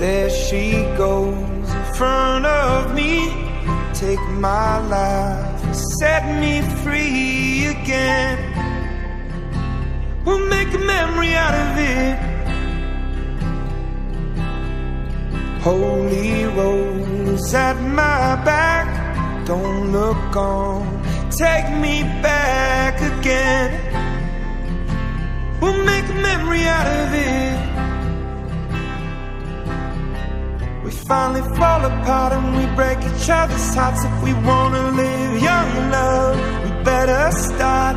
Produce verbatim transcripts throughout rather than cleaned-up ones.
There she goes in front of me. Take my life and set me free again. We'll make a memory out of it. Holy rose at my back, don't look on, take me back again. We'll make a memory out of it. We finally fall apart and we break each other's hearts. If we wanna live young and love, we better start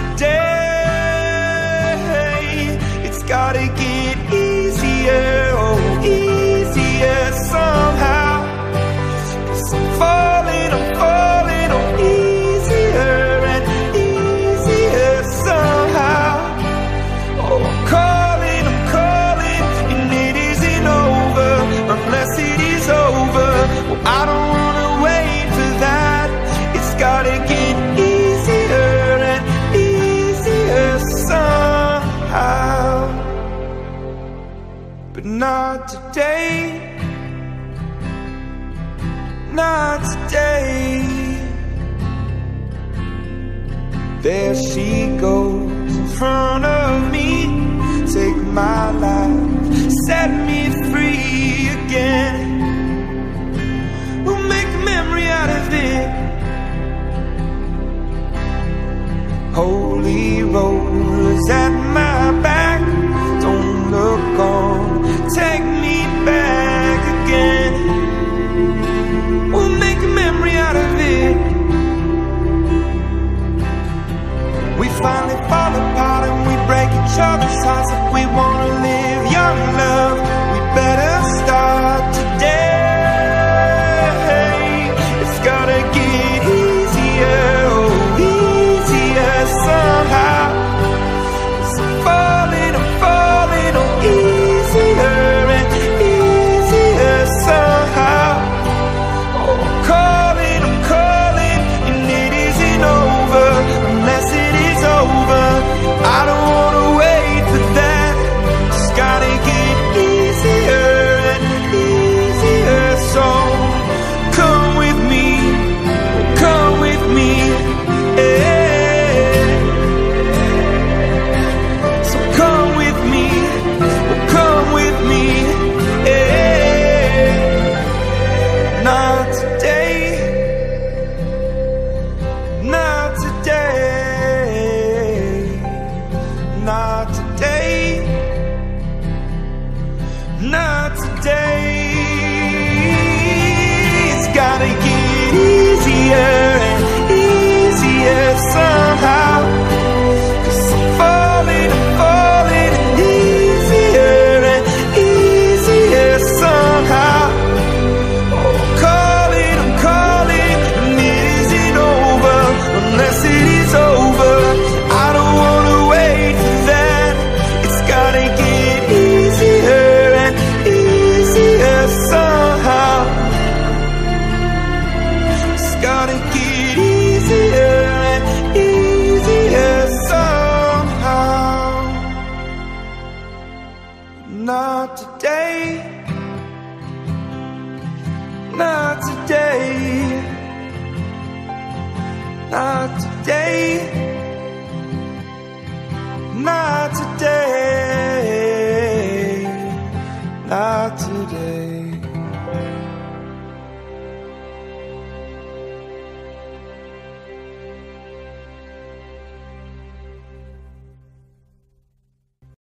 today. It's gotta get easier, oh easier somehow. 'Cause I'm falling, I'm falling, oh easier and easier somehow. Oh, I'm calling, I'm calling, and it isn't over unless it is over. Well, I don't wanna wait for that. It's gotta get easier and easier somehow. But not today, not today. There she goes in front of me. Take my life, set me free again. We'll make a memory out of it. Holy rose at my back, don't look on, take me back again. We'll make a memory out of it. We finally fall apart and we break each other's hearts. If we wanna live young love,